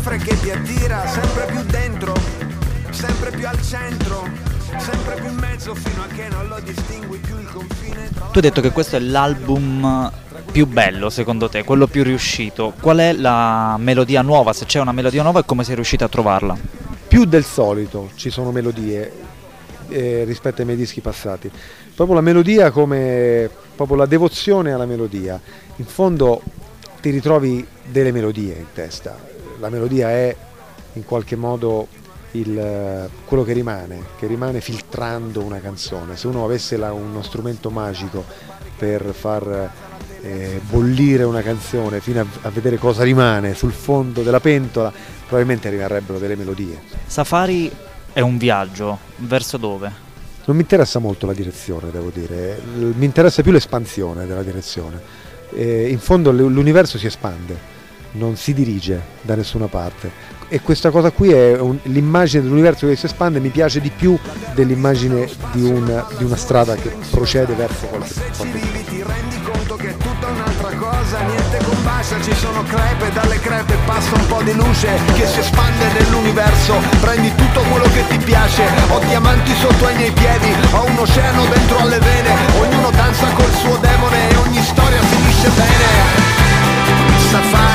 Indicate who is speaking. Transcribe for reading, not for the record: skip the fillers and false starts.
Speaker 1: soffre che ti attira, sempre più dentro, sempre più al centro, sempre più in mezzo fino a che non lo distingui più il confine tra...
Speaker 2: Tu hai detto che questo è l'album più bello secondo te, quello più riuscito. Qual è la melodia nuova? Se c'è una melodia nuova e come sei riuscito a trovarla?
Speaker 3: Più del solito ci sono melodie rispetto ai miei dischi passati. Proprio la melodia, come proprio la devozione alla melodia. In fondo ti ritrovi delle melodie in testa. La melodia è in qualche modo quello che rimane filtrando una canzone. Se uno avesse uno strumento magico per far bollire una canzone fino a vedere cosa rimane sul fondo della pentola, probabilmente rimarrebbero delle melodie.
Speaker 2: Safari è un viaggio, verso dove?
Speaker 3: Non mi interessa molto la direzione, devo dire, mi interessa più l'espansione della direzione. In fondo l'universo si espande, non si dirige da nessuna parte, e questa cosa qui è l'immagine dell'universo che si espande mi piace di più dell'immagine di una strada che procede verso qualche
Speaker 1: un'altra cosa, niente combacia, ci sono crepe, dalle crepe passa un po' di luce che si espande nell'universo, prendi tutto quello che ti piace, ho diamanti sotto ai miei piedi, ho un oceano dentro alle vene, ognuno danza col suo demone e ogni storia finisce bene. Safari